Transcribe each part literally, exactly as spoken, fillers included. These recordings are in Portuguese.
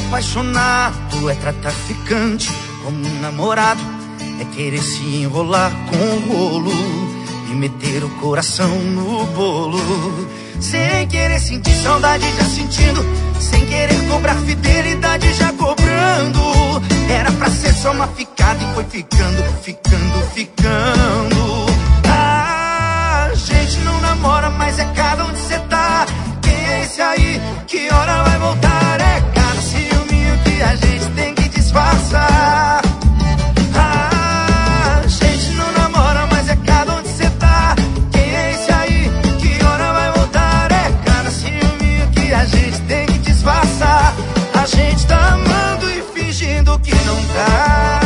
apaixonado é tratar ficante como um namorado, é querer se enrolar com o rolo e meter o coração no bolo. Sem querer sentir saudade já sentindo, sem querer cobrar fidelidade já cobrando. Era pra ser só uma ficada e foi ficando, ficando, ficando. A gente não namora, mas é cada onde cê tá. Quem é esse aí? Que hora vai voltar? É cada ciúminho que a gente tem que disfarçar. A gente não namora, mas é cada onde cê tá. Quem é esse aí? Que hora vai voltar? É cada ciúminho que a gente tem que disfarçar. A gente tá amando e fingindo que não tá.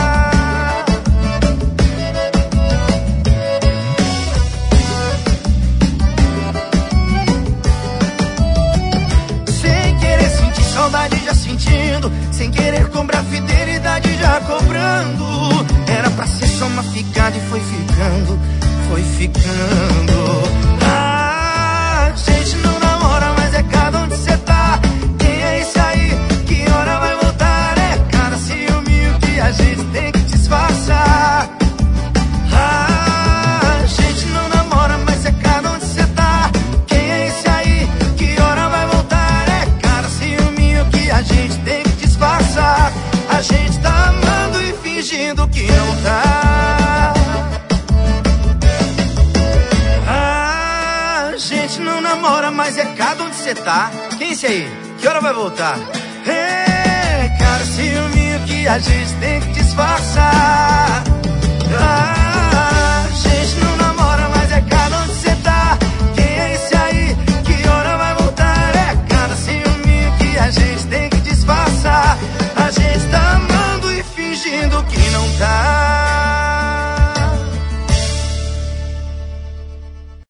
Saudade já sentindo, sem querer cobrar fidelidade já cobrando. Era pra ser só uma ficada e foi ficando, foi ficando. A gente não namora, mas é cada onde cê tá. Quem é esse aí? Que hora vai voltar? É cada ciúminho que a gente tem que disfarçar. A gente não namora, mas é cada onde cê tá. Quem é esse aí? Que hora vai voltar? É cada ciúminho que a gente tem que disfarçar. A gente tá amando e fingindo que não tá. A gente não namora, mas é cada onde cê tá. Quem é esse aí? Que hora vai voltar? É cada ciúminho que a gente tem que disfarçar. Ah,